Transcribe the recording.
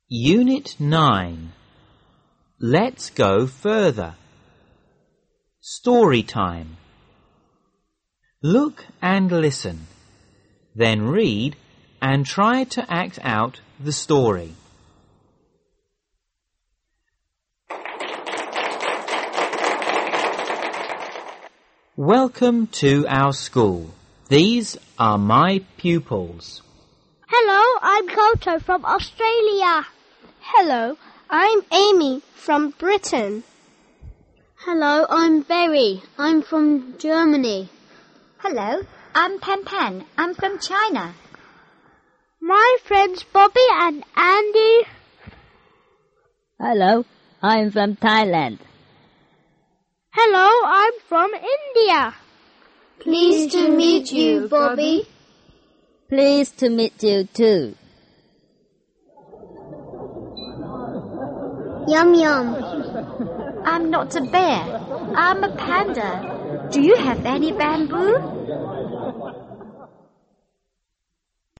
Unit 9. Let's go further. Story time. Look and listen. Then read and try to act out the story. Welcome to our school. These are my pupils. Hello, I'm Koto from Australia. Hello, I'm Amy from Britain. Hello, I'm Berry. I'm from Germany. Hello, I'm Pan Pan. I'm from China. My friends Bobby and Andy. Hello, I'm from Thailand. Hello, I'm from India. Pleased to meet you, Bobby. Pleased to meet you too. Yum yum. I'm not a bear. I'm a panda. Do you have any bamboo?